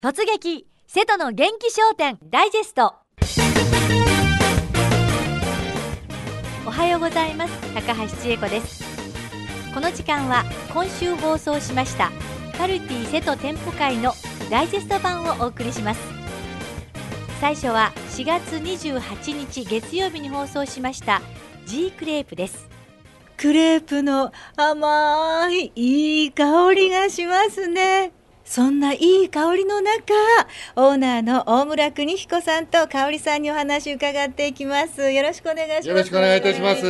突撃瀬戸の元気商店ダイジェスト。おはようございます。高橋千恵子です。この時間は今週放送しましたカルティ瀬戸店舗会のダイジェスト版をお送りします。最初は4月28日月曜日に放送しましたGクレープです。 クレープの甘いいい香りがしますね。そんないい香りの中、オーナーの大村邦彦さんと香織さんにお話を伺っていきます。よろしくお願いします。 よろしくお願いいたします。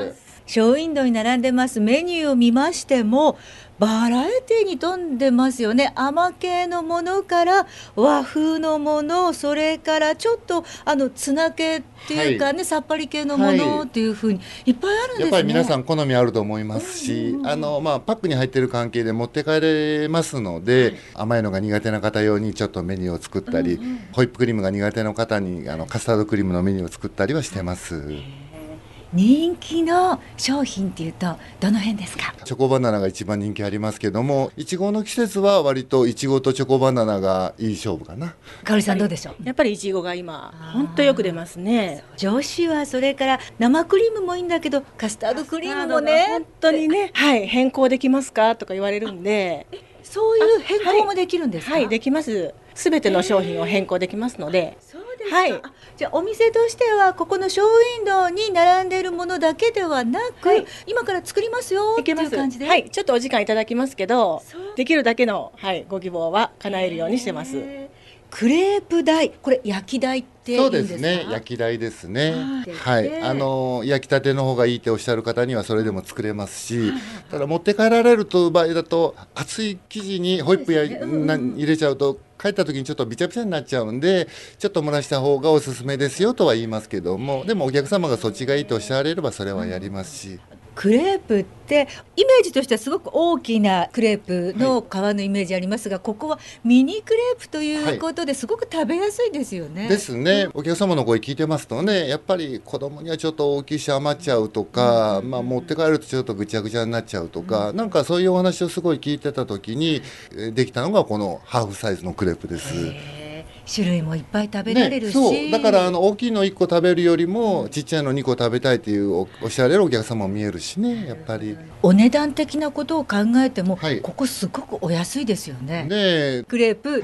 ショーウィンドウに並んでますメニューを見ましてもバラエティに富んでますよね。甘系のものから和風のもの、それからちょっとツナ系っていうかね、さっぱり系のものっていう風にいっぱいあるんですね。 やっぱり皆さん好みあると思いますし、パックに入っている関係で持って帰れますので、甘いのが苦手な方用にちょっとメニューを作ったり、ホイップクリームが苦手な方にカスタードクリームのメニューを作ったりはしてます。 人気の商品っていうとどの辺ですか？ チョコバナナが一番人気ありますけども、いちごの季節は割といちごとチョコバナナがいい勝負かな。 香織さんどうでしょう？ やっぱりいちごが今本当よく出ますね。 女子はそれから生クリームもいいんだけどカスタードクリームもね、 本当にね、変更できますかとか言われるんで、 そういう変更もできるんですか？ できます。すべての商品を変更できますので。 そうですか。じゃあお店としてはここのショーウィンドウに並んでいるものだけではなく、今から作りますよっていう感じで、 ちょっとお時間いただきますけど、できるだけの、ご希望は叶えるようにしてます。 クレープ台、これ焼き台っていいんですか？ そうですね、焼き台ですね。焼きたての方がいいっておっしゃる方にはそれでも作れますし、ただ持って帰られると場合だと熱い生地にホイップ入れちゃうと帰った時にちょっとびちゃびちゃになっちゃうんで、ちょっと蒸らした方がおすすめですよとは言いますけども、でもお客様がそっちがいいとおっしゃられればそれはやりますし。 クレープってイメージとしてはすごく大きなクレープの皮のイメージありますが、ここはミニクレープということですごく食べやすいですよね。 ですね。お客様の声聞いてますとね、やっぱり子供にはちょっと大きいし余っちゃうとか、持って帰るとちょっとぐちゃぐちゃになっちゃうとか、なんかそういうお話をすごい聞いてた時にできたのがこのハーフサイズのクレープです。 種類もいっぱい食べられるし、 そうだから大きいの1個食べるよりもちっちゃいの2個食べたいというおっしゃられるお客様も見えるしね。やっぱりお値段的なことを考えても、ここすごくお安いですよね。クレープ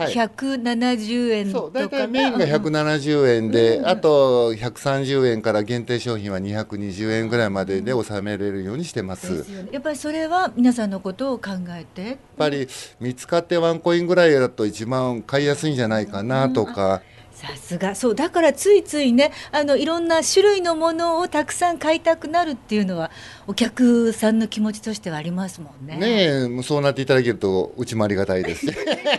170円とか、 だいたいメインが170円で、あと130円から限定商品は220円ぐらいまでで収めれるようにしてます。 やっぱりそれは皆さんのことを考えて、やっぱり見つかってワンコインぐらいだと一番買いやすいんじゃないかなとか。 さすが。そうだからついついね、いろんな種類のものをたくさん買いたくなるっていうのはお客さんの気持ちとしてはありますもんね。 そうなっていただけるとうちもありがたいです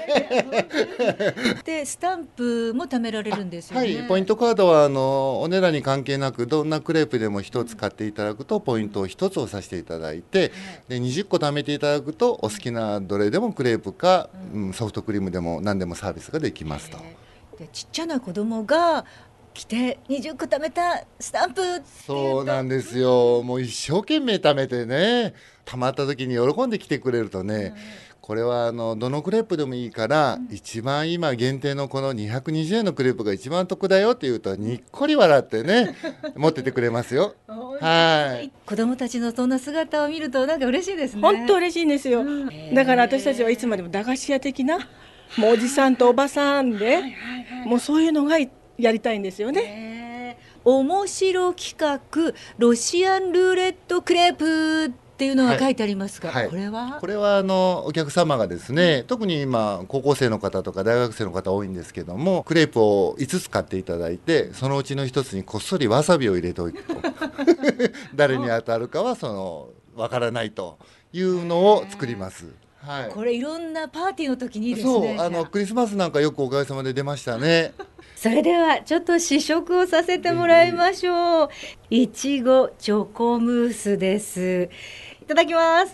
でスタンプも貯められるんですよね。 ポイントカードはお値段に関係なくどんなクレープでも1つ買っていただくとポイントを1つをさせていただいて、で20個貯めていただくとお好きなどれでもクレープか、ソフトクリームでも何でもサービスができますと。 でちっちゃな子供が来て20個貯めたスタンプってそうなんですよ。もう一生懸命貯めてね、貯まった時に喜んで来てくれるとね、これはどのクレープでもいいから、一番今限定のこの220円のクレープが一番得だよって言うとにっこり笑ってね持っててくれますよ。 子供たちのそんな姿を見るとなんか嬉しいですね。 本当嬉しいんですよ。だから私たちはいつまでも駄菓子屋的な、もうおじさんとおばさんで、もうそういうのがやりたいんですよね。 面白企画ロシアンルーレットクレープっていうのが書いてありますが、これはお客様がですね、特に今高校生の方とか大学生の方多いんですけども、クレープを5つ買っていただいて、そのうちの1つにこっそりわさびを入れておくと誰に当たるかはわからないというのを作ります。 これいろんなパーティーの時にいいですね。 クリスマスなんかよくおかげさまで出ましたね。 それではちょっと試食をさせてもらいましょう。いちごチョコムースです。いただきます。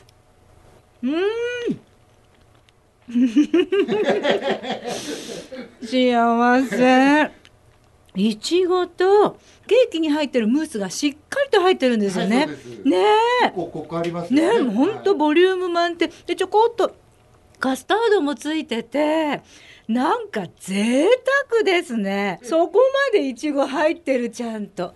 幸せ。いちごとケーキに入ってるムースがしっかりと入ってるんですよね。 ここありますね。 本当ボリューム満点で、ちょこっとカスタードもついてて、 なんか贅沢ですね。そこまでいちご入ってる、ちゃんと。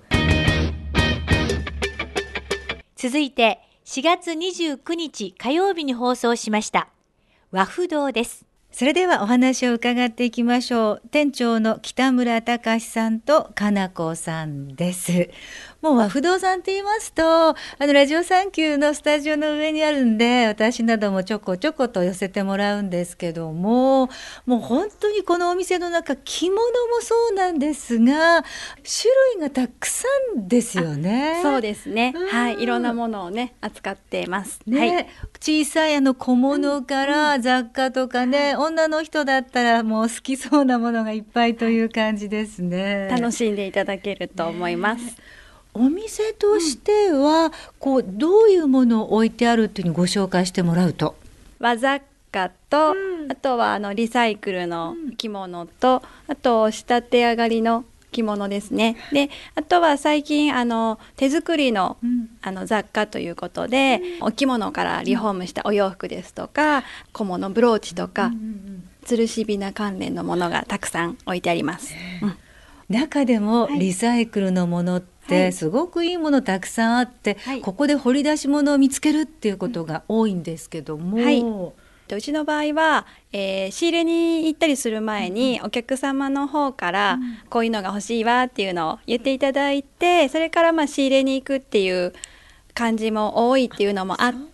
続いて4月29日火曜日に放送しました和風堂です。 それではお話を伺っていきましょう。店長の北村隆さんとかなこさんです。もう和不動産って言いますと、ラジオサンキューのスタジオの上にあるんで、私などもちょこちょこと寄せてもらうんですけども、もう本当にこのお店の中、着物もそうなんですが、種類がたくさんですよね。 そうですね、はい、いろんなものをね扱っていますね、 はい、 小さい小物から雑貨とかね、女の人だったらもう好きそうなものがいっぱいという感じですね。 楽しんでいただけると思います、 お店としては、どういうものを置いてあるっていうのをご紹介してもらうと、 和雑貨と、あとはリサイクルの着物と、あと仕立て上がりの着物ですね。で、あとは最近手作りの、雑貨ということで、お着物からリフォームしたお洋服ですとか、小物ブローチとか、吊るしびな関連のものがたくさん置いてあります、 中でもリサイクルのものってすごくいいものたくさんあって、ここで掘り出し物を見つけるっていうことが多いんですけども、 うちの場合は、仕入れに行ったりする前に、お客様の方から、こういうのが欲しいわっていうのを言っていただいて、それから仕入れに行くっていう感じも多いっていうのもあって、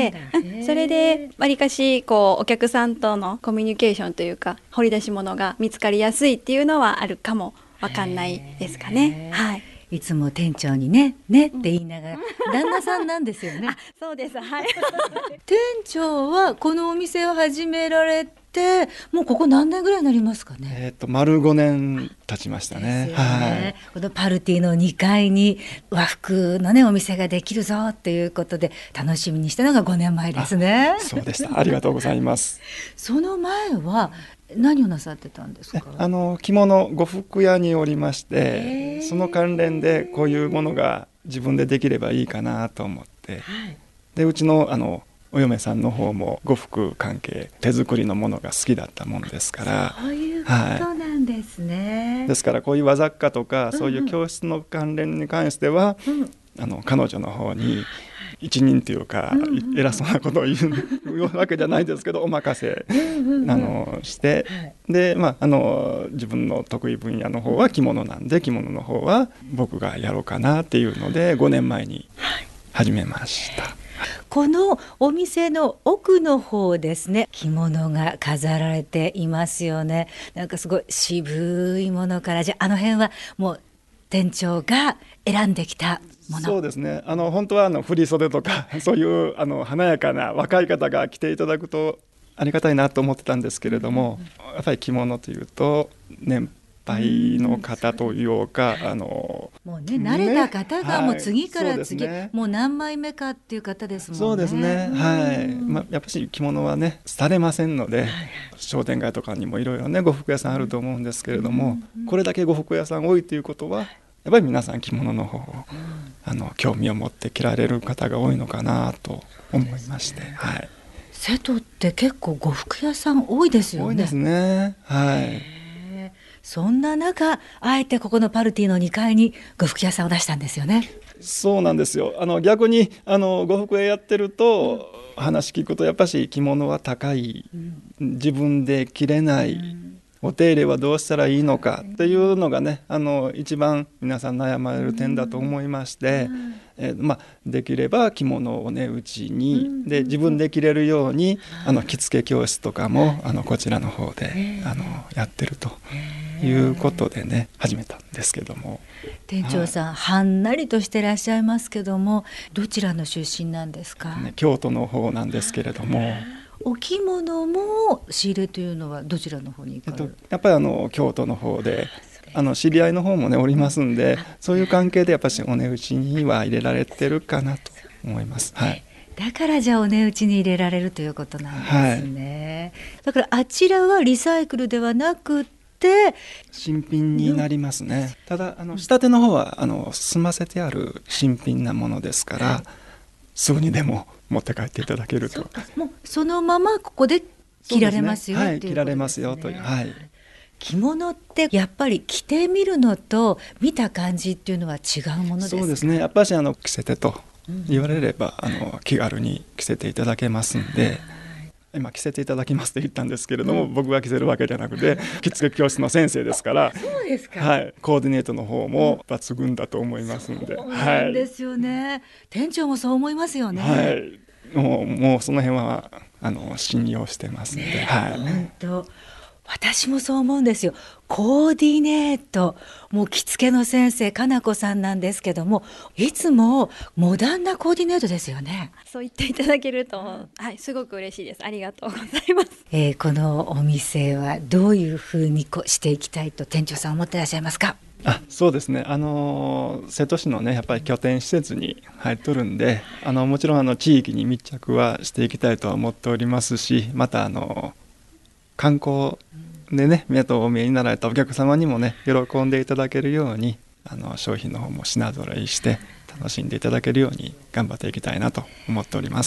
それでわりかしお客さんとのコミュニケーションというか、掘り出し物が見つかりやすいっていうのはあるかもわかんないですかね。はい、 いつも店長にねって言いながら、旦那さんなんですよね。 そうです、はい。 店長はこのお店を始められて、もうここ何年ぐらいになりますかね。 丸5年経ちましたね。 このパルティの2階に和服のねお店ができるぞっていうことで楽しみにしたのが5年前ですね。 そうでした。ありがとうございます。 その前は何をなさってたんですか。 着物呉服屋におりまして、その関連でこういうものが自分でできればいいかなと思って、でうちのお嫁さんの方も呉服関係手作りのものが好きだったものですから。 そういうことなんですね。 ですからこういう和雑貨とか、そういう教室の関連に関しては、彼女の方に一任というか、偉そうなことを言うわけじゃないですけど、お任せして、で、自分の得意分野の方は着物なんで、着物の方は僕がやろうかなっていうので5年前に始めました。 このお店の奥の方ですね、着物が飾られていますよね。なんかすごい渋いものから、じゃあ辺はもう店長が選んできたもの。 そうですね、本当は振り袖とかそういう華やかな若い方が着ていただくとありがたいなと思ってたんですけれども、やっぱり着物というと年配の方というか、 もうね慣れた方がもう次から次、もう何枚目かっていう方ですもんね。 そうですね、やっぱり着物はね廃れませんので、商店街とかにもいろいろね呉服屋さんあると思うんですけれども、これだけ呉服屋さん多いということは、やっぱり皆さん着物の方を興味を持って着られる方が多いのかなと思いまして、 瀬戸って結構呉服屋さん多いですよね。 多いですね。 そんな中、あえてここのパルティの2階に呉服屋さんを出したんですよね。 そうなんですよ。逆に呉服屋やってると、話聞くとやっぱし着物は高い、自分で着れない、お手入れはどうしたらいいのかっていうのがね、一番皆さん悩まれる点だと思いまして、できれば着物をねうちに、で自分で着れるように着付け教室とかもこちらの方でやってるということでね始めたんですけども。 店長さん、はんなりとしてらっしゃいますけども、どちらの出身なんですか。 京都の方なんですけれども。 お着物も仕入れというのはどちらの方に行かれる。 やっぱり京都の方で知り合いの方もねおりますんで、そういう関係でやっぱりお値打ちには入れられてるかなと思います。 だからじゃあお値打ちに入れられるということなんですね。だからあちらはリサイクルではなくて新品になりますね。ただ仕立ての方は済ませてある新品なものですから、すぐにでも持って帰っていただけると。 もうそのままここで着られますよ、 はい、 っていうことですね。 着られますよという、はい、 着物ってやっぱり着てみるのと見た感じっていうのは違うものですか？ そうですね、やっぱり着せてと言われれば、気軽に着せていただけますんで、今着せていただきますと言ったんですけれども、僕が着せるわけじゃなくて着付け教室の先生ですから、 そうですか、 はい、コーディネートの方も抜群だと思いますんで、 そうなんですよね、店長もそう思いますよね。 はい、もうその辺は信用してますんで、はい、 本当私もそう思うんですよ。コーディネート、もう着付けの先生かなこさんなんですけども、いつもモダンなコーディネートですよね。 そう言っていただけると、はい、すごく嬉しいです。ありがとうございます。 このお店はどういうふうにしていきたいと店長さん思っていらっしゃいますか？ そうですね、瀬戸市のねやっぱり拠点施設に入っとるんで、もちろん地域に密着はしていきたいとは思っておりますし、また観光でねお見えになられたお客様にもね喜んでいただけるように商品の方も品揃えして楽しんでいただけるように頑張っていきたいなと思っております。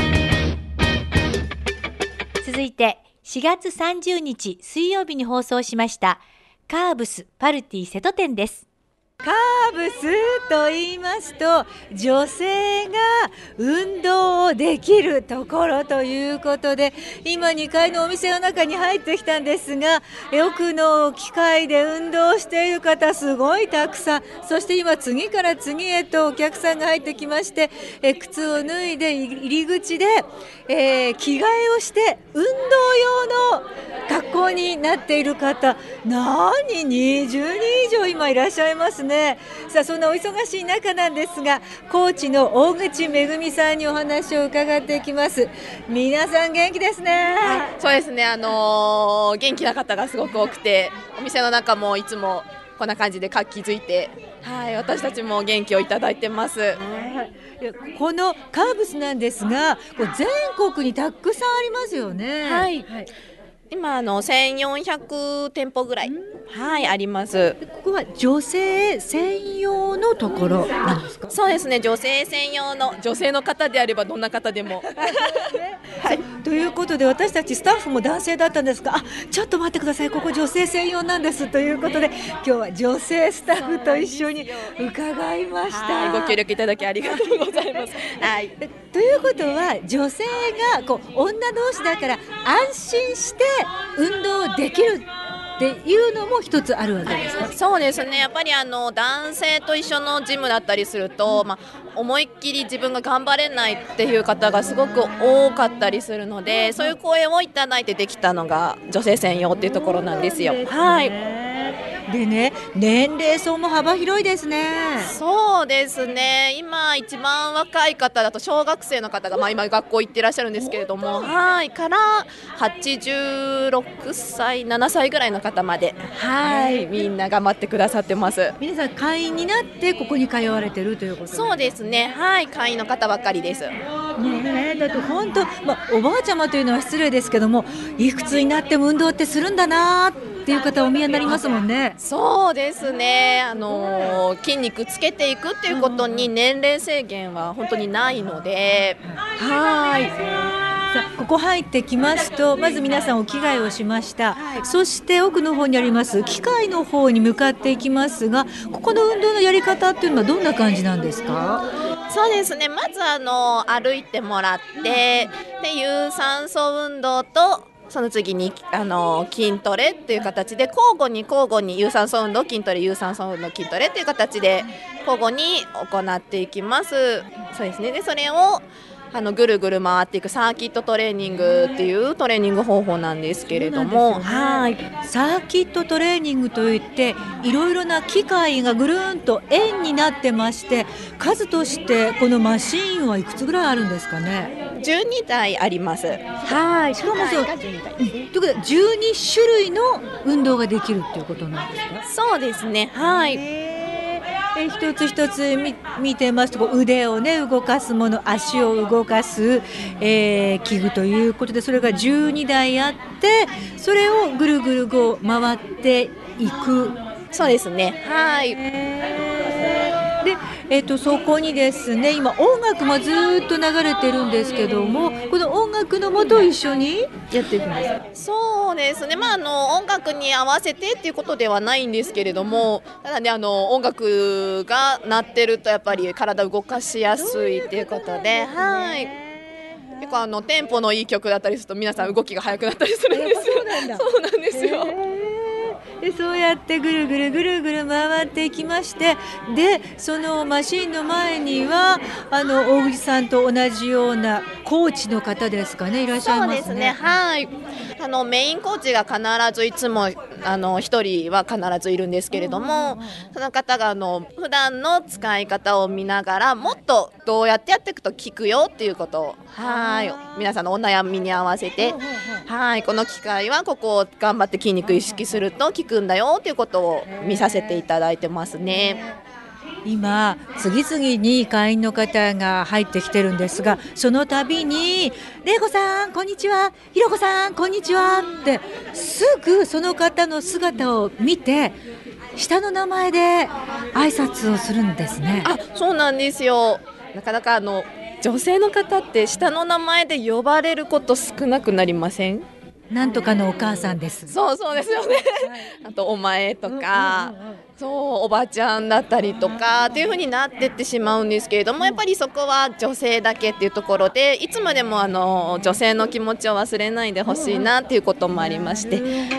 続いて4月30日水曜日に放送しましたカーブスパルティ瀬戸店です。 カーブスと言いますと、女性が運動をできるところということで、今2階のお店の中に入ってきたんですが、奥の機械で運動している方すごいたくさん、そして今次から次へとお客さんが入ってきまして、靴を脱いで入り口で、着替えをして運動用の格好になっている方、20人以上今いらっしゃいますね。さあ、そんなお忙しい中なんですが、コーチの大口めぐみさんにお話を伺っていきます。皆さん元気ですね。 そうですね、元気な方がすごく多くて、お店の中もいつもこんな感じで活気づいて、はい、私たちも元気をいただいてます。 このカーブスなんですが、全国にたくさんありますよね。 はい、今1400店舗ぐらい、はい、あります。 ここは女性専用のところなんですか？ そうですね、女性専用の、女性の方であればどんな方でもはい、ということで私たちスタッフも男性だったんですが、ちょっと待ってください、ここ女性専用なんですということで、今日は女性スタッフと一緒に伺いました。 ご協力いただきありがとうございます。はい、 ということは女性が女同士だから安心して運動できるっていうのも一つあるわけですか？ そうですね、やっぱり男性と一緒のジムだったりすると、思いっきり自分が頑張れないっていう方がすごく多かったりするので、そういう声をいただいてできたのが女性専用っていうところなんですよ。はい。 でね、年齢層も幅広いですね。 そうですね、今一番若い方だと小学生の方が、今学校行ってらっしゃるんですけれども、はい、から86歳7歳ぐらいの方まで、はい、みんな頑張ってくださってます。 皆さん会員になってここに通われてるということですか？ そうですね、はい、会員の方ばっかりです。 ね、だって本当、おばあちゃまというのは失礼ですけども、いくつになっても運動ってするんだなっていう方お見えになりますもんね。 そうですね、筋肉つけていくっていうことに年齢制限は本当にないので、はい。 さあ、ここ入ってきますと、まず皆さんお着替えをしました、そして奥の方にあります機械の方に向かっていきますが、ここの運動のやり方っていうのはどんな感じなんですか？ そうですね、まず歩いてもらって、で有酸素運動とその次に筋トレっていう形で交互に有酸素運動筋トレ有酸素運動筋トレっていう形で交互に行っていきます。そうですね、でそれをぐるぐる回っていくサーキットトレーニングっていうトレーニング方法なんですけれども、はい、 サーキットトレーニングといっていろいろな機械がぐるんと円になってまして、数としてこのマシーンはいくつぐらいあるんですかね ？12台あります。 はい、しかもそうということで12種類の運動ができるっていうことなんですか？ そうですね、はい。 一つ一つ見てますと、腕をね動かすもの、足を動かす、器具ということで、それが12台あって、それをぐるぐる回っていく。 そうですね、はい。 で、そこにですね、今音楽もずっと流れてるんですけども、この音楽のもと一緒にやっていくんですか？ そうですね、音楽に合わせてっていうことではないんですけれども、ただね音楽が鳴ってるとやっぱり体動かしやすいっていうことで、はい、結構テンポのいい曲だったりすると皆さん動きが速くなったりするんですよ。そうなんですよ。 でそうやってぐるぐるぐるぐる回っていきまして、でそのマシンの前には大口さんと同じようなコーチの方ですかね、いらっしゃいますね。 そうですね、はい、メインコーチが必ずいつも一人は必ずいるんですけれども、その方が普段の使い方を見ながらもっとどうやってやっていくと効くよっていうことを、はい皆さんのお悩みに合わせて、はいこの機械はここを頑張って筋肉意識すると効くんだよということを見させていただいてますね。 今次々に会員の方が入ってきてるんですが、その度に玲子さんこんにちは、ひろこさんこんにちはってすぐその方の姿を見て下の名前で挨拶をするんですね。 そうなんですよ。なかなか女性の方って下の名前で呼ばれること少なくなりません？ なんとかのお母さんです。 そうですよね、あとお前とか、そうおばちゃんだったりとかっていう風になってってしまうんですけれども、やっぱりそこは女性だけっていうところで、いつまでも女性の気持ちを忘れないでほしいなっていうこともありまして、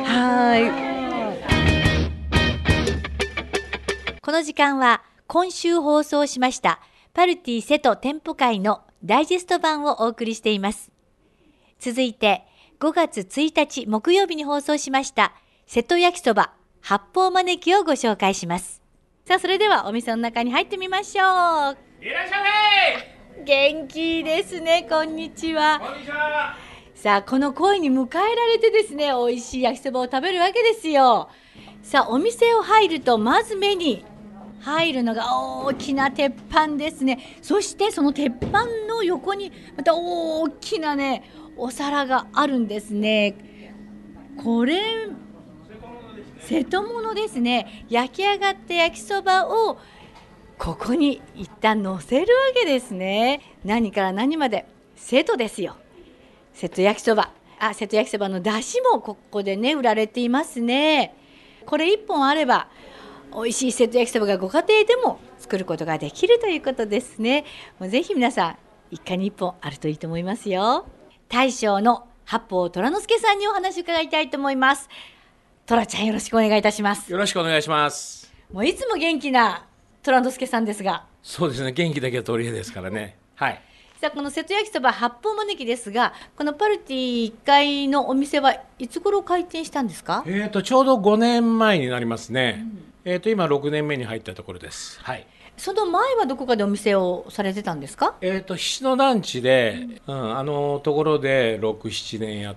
この時間は今週放送しましたパルティ瀬戸店舗会のダイジェスト版をお送りしています。続いて5月1日木曜日に放送しました瀬戸焼きそば八方招きをご紹介します。さあそれではお店の中に入ってみましょう。 いらっしゃい。 元気ですね。こんにちは。 こんにちは。 さあこの声に迎えられてですね、美味しい焼きそばを食べるわけですよ。さあお店を入るとまず目に入るのが大きな鉄板ですね。そしてその鉄板の横にまた大きなねお皿があるんですね。これ瀬戸物ですね。焼き上がった焼きそばをここに一旦乗せるわけですね。何から何まで瀬戸ですよ。瀬戸焼きそば、瀬戸焼きそばの出汁もここでね売られていますね。これ1本あれば美味しい瀬戸焼きそばがご家庭でも作ることができるということですね。もうぜひ皆さん一家に1本あるといいと思いますよ。大将の八方虎之助さんにお話を伺いたいと思います。虎ちゃんよろしくお願いいたします。 よろしくお願いします。 もういつも元気な虎之助さんですが。 そうですね、元気だけは取り柄ですからね。はい。 さあこの瀬戸焼きそば八方招きですが、このパルティ1階のお店はいつ頃開店したんですか？ ちょうど5年前になりますね。今6年目に入ったところです。はい。 その前はどこかでお店をされてたんですか？ 菱野団地で、ところで6、7年やって、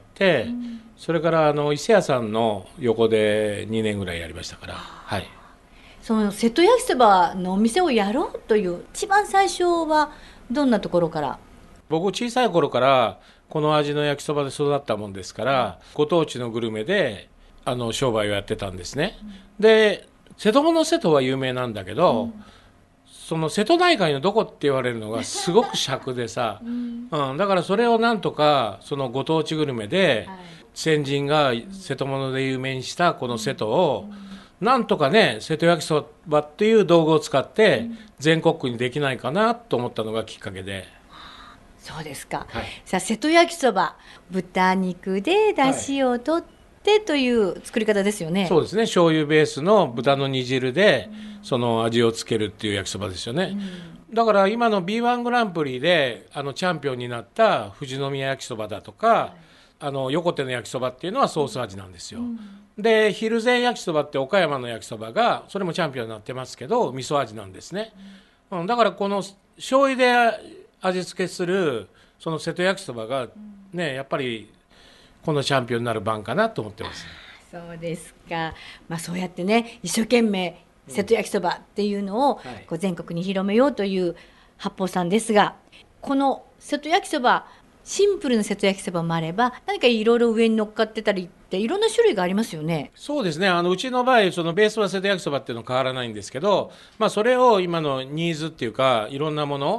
それから伊勢屋さんの横で2年ぐらいやりましたから。はい。 その瀬戸焼きそばのお店をやろうという一番最初はどんなところから？ 僕小さい頃からこの味の焼きそばで育ったもんですから、ご当地のグルメで商売をやってたんですね。で瀬戸物瀬戸は有名なんだけど、その瀬戸内海のどこって言われるのがすごく尺でさ、だからそれをなんとかそのご当地グルメで、先人が瀬戸物で有名にしたこの瀬戸を、なんとかね瀬戸焼きそばっていう道具を使って全国区にできないかなと思ったのがきっかけで。 そうですか、 はい、 さあ瀬戸焼きそば豚肉で出汁を取ってという作り方ですよね。 そうですね、醤油ベースの豚の煮汁でその味をつけるっていう焼きそばですよね。だから今の B1 グランプリでチャンピオンになった富士宮焼きそばだとか、横手の焼きそばっていうのはソース味なんですよ。で蒜山焼きそばって岡山の焼きそばがそれもチャンピオンになってますけど味噌味なんですね。だからこの醤油で味付けするその瀬戸焼きそばがね、やっぱりこのチャンピオンになる番かなと思ってます。 そうですか、そうやってね一生懸命瀬戸焼きそばっていうのをこう全国に広めようという八方さんですが、この瀬戸焼きそばシンプルな瀬戸焼きそばもあれば何かいろいろ上に乗っかってたりっていろんな種類がありますよね。 そうですね、うちの場合そのベースは瀬戸焼きそばっていうのは変わらないんですけど、それを今のニーズっていうかいろんなもの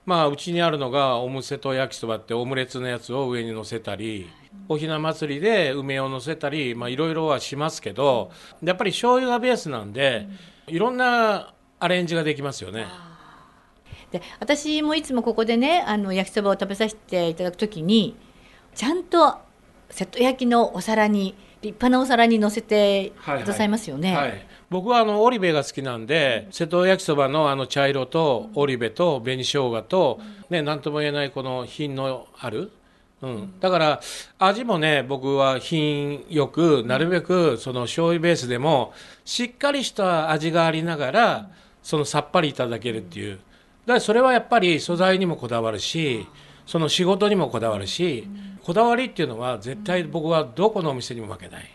まあうちにあるのがオムセト焼きそばってオムレツのやつを上に乗せたり、おひな祭りで梅を乗せたり、まあいろいろはしますけど、やっぱり醤油がベースなんで、いろんなアレンジができますよね。 で私もいつもここでね焼きそばを食べさせていただくときにちゃんと瀬戸焼きのお皿に立派なお皿に乗せてくださいますよね。 はい、僕はオリベが好きなんで、瀬戸焼きそばの茶色とオリベと紅生姜と、ね、なんとも言えないこの品のある、だから味もね、僕は品よくなるべくその醤油ベースでもしっかりした味がありながらそのさっぱりいただけるっていう。だからそれはやっぱり素材にもこだわるし、その仕事にもこだわるし、こだわりっていうのは絶対僕はどこのお店にも負けない。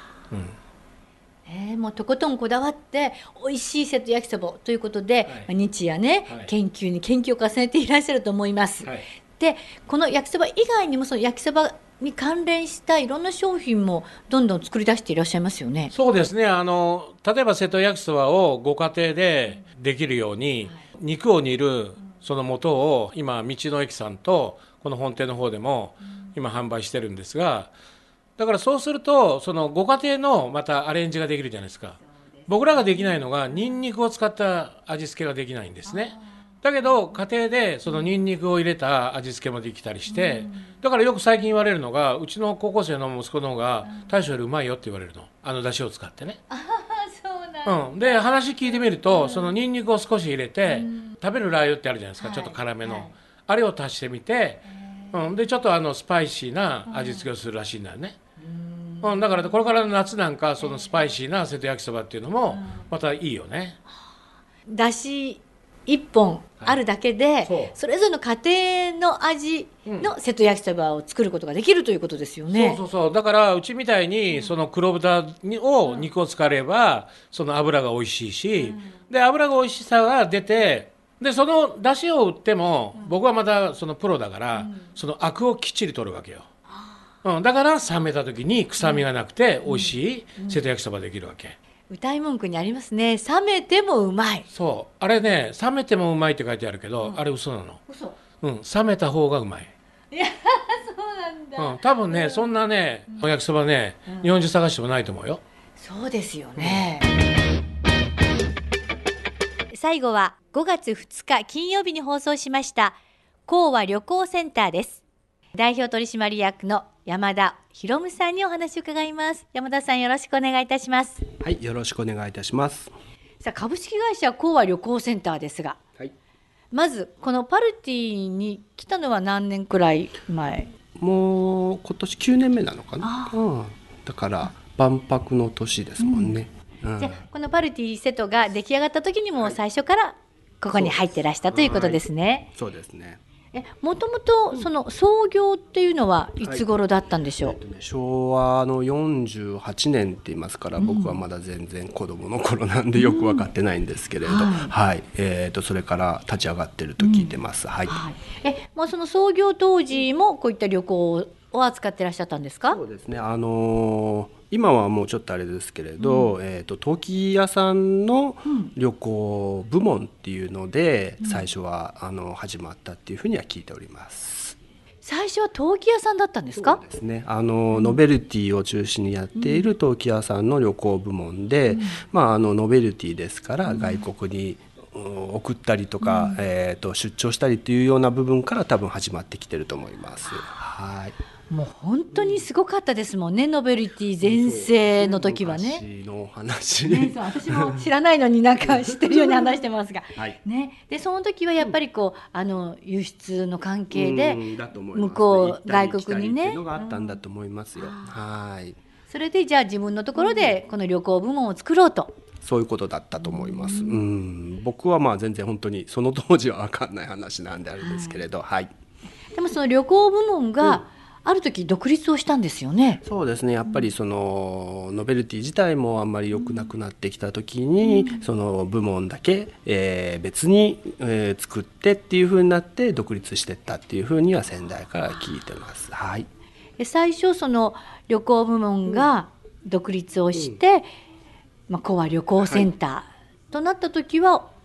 もうとことんこだわって美味しい瀬戸焼きそばということで、日夜ね、研究に研究を重ねていらっしゃると思います。でこの焼きそば以外にもその焼きそばに関連したいろんな商品もどんどん作り出していらっしゃいますよね。 そうですね。例えば瀬戸焼きそばをご家庭でできるように、肉を煮るその素を今道の駅さんとこの本店の方でも今販売してるんですが、だからそうするとそのご家庭のまたアレンジができるじゃないですか。僕らができないのがニンニクを使った味付けができないんですね。だけど家庭でそのニンニクを入れた味付けもできたりして、だからよく最近言われるのが、うちの高校生の息子の方が大将よりうまいよって言われるの、出汁を使ってね。で話聞いてみると、そのニンニクを少し入れて、食べるラー油ってあるじゃないですか、ちょっと辛めの、あれを足してみて、でちょっとスパイシーな味付けをするらしいんだよね。だからこれからの夏なんかそのスパイシーな瀬戸焼きそばっていうのもまたいいよね。 だし一本あるだけで、それぞれの家庭の味の瀬戸焼きそばを作ることができるということですよね。 そうだからうちみたいにその黒豚を肉を使えばその油が美味しいし、で油が美味しさが出て、でその出汁を売っても僕はまたそのプロだから、そのアクをきっちり取るわけよ。だから冷めた時に臭みがなくて美味しい瀬戸焼きそばできるわけ。 歌い文句にありますね。冷めてもうまい。 そうあれね、冷めてもうまいって書いてあるけど、あれ嘘なの。冷めた方がうまい。 いやそうなんだ。 多分ね、そんなねお焼きそばね、日本中探してもないと思うよ。 そうですよね。最後は5月2日金曜日に放送しました興和旅行センターです。代表取締役の山田博夢さんにお話を伺います。山田さん、よろしくお願いいたします。 はい、よろしくお願いいたします。 さあ、株式会社興和旅行センターですが、まずこのパルティに来たのは何年くらい前？ もう今年9年目なのかな。だから万博の年ですもんね。 じゃあこのパルティセットが出来上がった時にも最初からここに入ってらしたということですね。 そうですね。 もともとその創業っていうのはいつ頃だったんでしょう？ 昭和の48年って言いますから、僕はまだ全然子供の頃なんでよく分かってないんですけれど、それから立ち上がってると聞いてます。 もうその創業当時もこういった旅行を扱ってらっしゃったんですか？ そうですね。今はもうちょっとあれですけれど、陶器屋さんの旅行部門っていうので、最初は始まったっていうふうには聞いております。 最初は陶器屋さんだったんですか？ そうですね。ノベルティを中心にやっている陶器屋さんの旅行部門で、ノベルティですから外国に送ったりとか、出張したりっていうような部分から多分始まってきてると思います。 もう本当にすごかったですもんね、ノベルティ全盛の時はね。 昔の話、 私も知らないのになんか知ってるように話してますが、でその時はやっぱりこう輸出の関係で向こう外国にね、 っていうのがあったんだと思いますよ。 それでじゃあ自分のところでこの旅行部門を作ろうと。 そういうことだったと思います。僕は全然本当にその当時は分かんない話なんであれですけれど、 でもその旅行部門がある時独立をしたんですよね。 そうですね。やっぱりそのノベルティ自体もあんまり良くなくなってきた時に、その部門だけ、別に、作ってっていう風になって独立していったっていう風には先代から聞いてます。 最初その旅行部門が独立をして、興和旅行センターとなった時は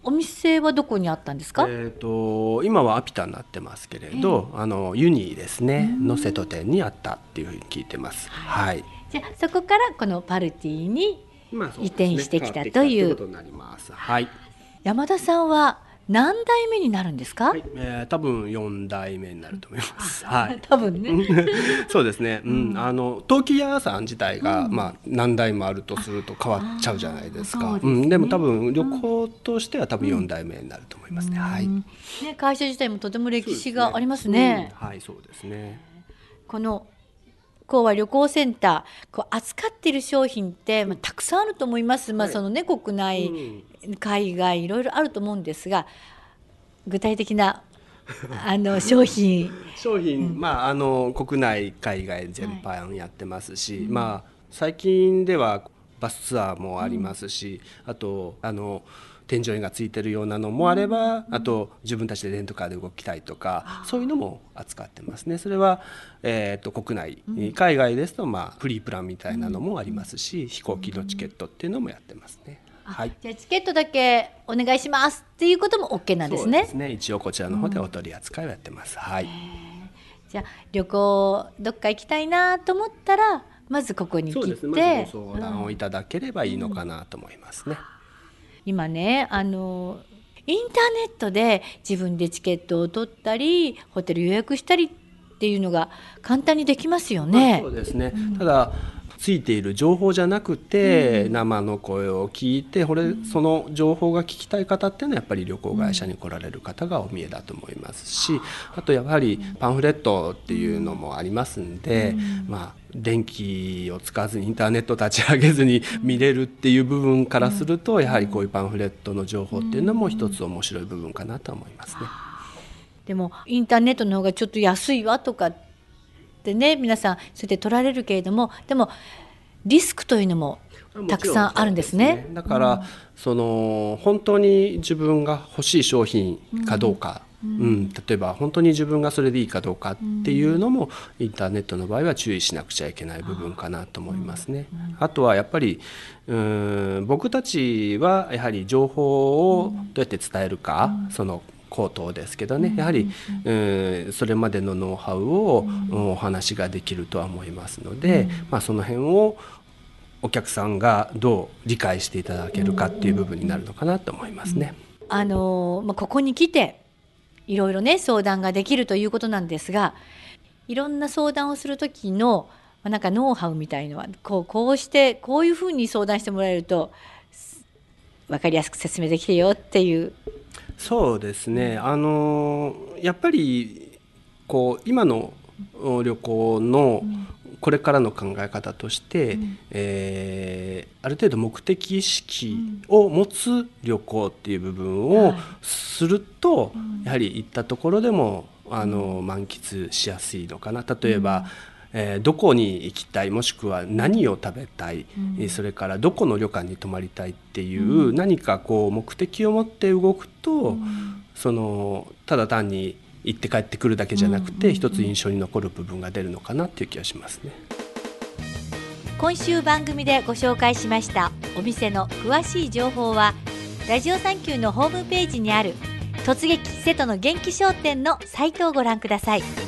お店はどこにあったんですか？ 今はアピタになってますけれど、ユニですねの瀬戸店にあったっていうふうに聞いてます。はい。 じゃあそこからこのパルティに移転してきたということになります。はい。 山田さんは何代目になるんですか？ はい、多分4代目になると思います。はい。 多分ね。 そうですね。陶器屋さん自体が、何代もあるとすると変わっちゃうじゃないですか。でも多分旅行としては多分4代目になると思いますね。はい。 ね、会社自体もとても歴史がありますね。 はい、そうですね。 この講和旅行センター、扱っている商品って、たくさんあると思います。そのね、国内、海外いろいろあると思うんですが、具体的な商品国内海外全般やってますし、最近ではバスツアーもありますし、あと添乗員がついてるようなのもあれば、あと自分たちでレントカーで動きたいとか、そういうのも扱ってますね。それは、国内、海外ですと、フリープランみたいなのもありますし、飛行機のチケットっていうのもやってますね。はい、 じゃあチケットだけお願いしますっていうことも OK なんですね。 そうですね。一応こちらの方でお取り扱いをやってます。はい。 じゃあ旅行どっか行きたいなと思ったらまずここに来て、 そうですね、まずご相談をいただければいいのかなと思いますね。 今ねインターネットで自分でチケットを取ったりホテル予約したりっていうのが簡単にできますよね。 そうですね。ただついている情報じゃなくて、生の声を聞いてその情報が聞きたい方っていうのはやっぱり旅行会社に来られる方がお見えだと思いますし、あとやはりパンフレットっていうのもありますんで、電気を使わずにインターネット立ち上げずに見れるっていう部分からすると、やはりこういうパンフレットの情報っていうのも一つ面白い部分かなと思いますね。 でもインターネットの方がちょっと安いわとかでね、皆さんそうやって取られるけれども、でもリスクというのもたくさんあるんですね。 だから本当に自分が欲しい商品かどうか、例えば本当に自分がそれでいいかどうかっていうのも、インターネットの場合は注意しなくちゃいけない部分かなと思いますね。あとはやっぱり僕たちはやはり情報をどうやって伝えるか、その口頭ですけどね、やはりそれまでのノウハウをお話ができるとは思いますので、その辺をお客さんがどう理解していただけるかっていう部分になるのかなと思いますね。 ここに来ていろいろね相談ができるということなんですが、いろんな相談をする時のなんかノウハウみたいのはこうしてこういうふうに相談してもらえると分かりやすく説明できるよっていう。 そうですね。やっぱり今の旅行のこれからの考え方として、ある程度目的意識を持つ旅行っていう部分をすると、やはり行ったところでも満喫しやすいのかな。例えば、どこに行きたい、もしくは何を食べたい、それからどこの旅館に泊まりたいっていう、何か目的を持って動くと、ただ単に行って帰ってくるだけじゃなくて、一つ印象に残る部分が出るのかなっていう気がしますね。 今週番組でご紹介しましたお店の詳しい情報はラジオサンキューのホームページにある突撃瀬戸の元気商店のサイトをご覧ください。